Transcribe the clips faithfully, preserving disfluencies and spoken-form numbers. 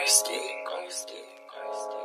Ghosty, ghosty, ghosty,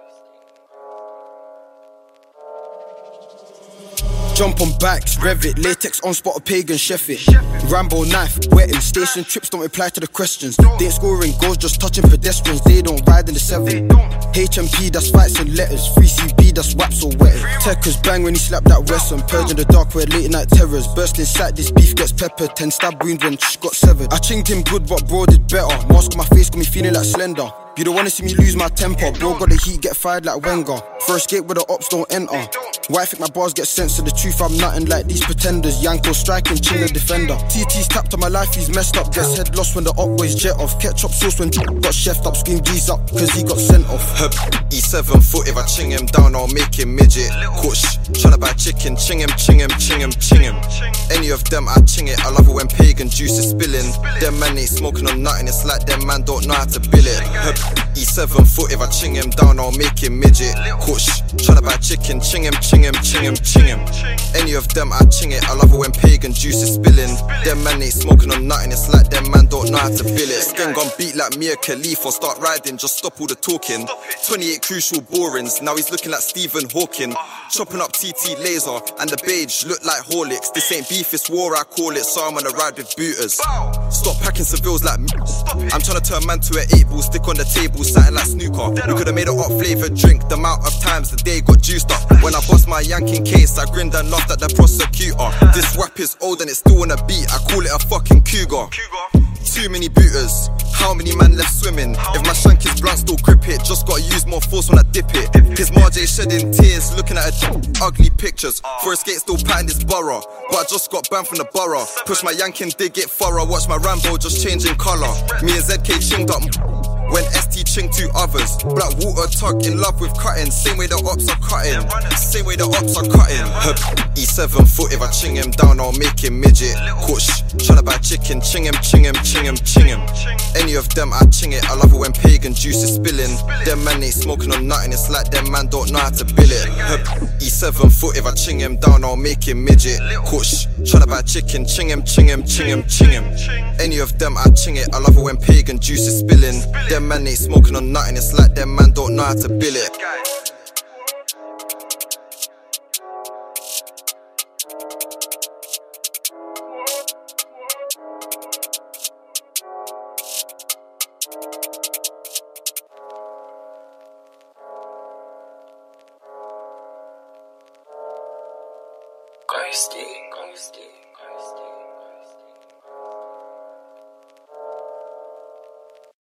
ghosty. Jump on bikes, rev it, latex on spot a pagan chef it. Rambo knife, wetting, station trips don't reply to the questions. They ain't scoring goals, just touching pedestrians, they don't ride in the seven. H M P, that's fights and letters, three C B, that's waps or wetting. Techers bang when he slapped that Wesson, purging the dark where late night terrors. Burst inside, this beef gets peppered, ten stab wound when shh got severed. I chinged him good but bro did better, mask on my face got me feeling like Slender. You don't wanna see me lose my temper, bro got the heat, get fired like Wenger. First gate where the ops don't enter. Why I think my bars get sent to the truth, I'm nothing like these pretenders. Yanko striking, chin the defender. T T's tapped on my life, he's messed up. Gets head lost when the op boys jet off. Ketchup sauce when got chefed up. Scream G's up, cause he got sent off. Herb, he's seven foot, if I ching him down, I'll make him midget. Kush, tryna buy chicken, ching him, ching him, ching him, ching him. Any of them, I ching it, I love it when pagan juice is spilling. Them man ain't smoking on nothing, it's like them man don't know how to bill it. Herb, he's seven foot, if I ching him down, I'll make him midget. Kush, tryna buy chicken, ching him, ching him, ching him, ching him. Any of them, I ching it, I love it when pagan juice is spilling. Them man ain't smoking on nothing, it's like them man don't know how to bill it. Skin gon' beat like Mia Khalifa, start riding, just stop all the talking. twenty-eight crucial borings, now he's looking like Stephen Hawking. Chopping up T T laser, and the beige look like Horlicks. This ain't beef, it's war, I call it, so I'm on a ride with booters. Stop packing civils like me. I'm tryna turn man to an eight ball, stick on the table, something like snooker. We could've made a hot flavoured drink, the amount of times the day got juiced up. When I bust my yanking case, I grinned and laughed at the prosecutor. This rap is old and it's still on a beat, I call it a fucking cougar. Too many booters, how many man left swimming? If my shank is blunt, still grip it. Just gotta use more force when I dip it. His Marjay shedding tears, looking at her ugly pictures. For a skate, still patting this borough, but I just got banned from the borough. Push my yanking, dig it thorough. Watch my Rambo just changing colour. Me and Z K chinged up when S T chinged two others. Black water tug in love with cutting. Same way the ops are cutting. Same way the ops are cutting. He's seven foot, if I ching him down, I'll make him midget. Kush, tryna buy chicken, ching him, ching him, ching him, ching him. Any of them, I ching it, I love it when pagan juice is spilling. Them man ain't smoking on nothing, it's like them man don't know how to bill it. He's seven foot, if I ching him down, I'll make him midget. Kush, tryna buy chicken, ching him, ching him, ching him, ching him. Any of them, I ching it, I love it when pagan juice is spilling. Them man ain't smoking on nothing, it's like them man don't know how to bill it. Ghosty, ghosty, ghosty.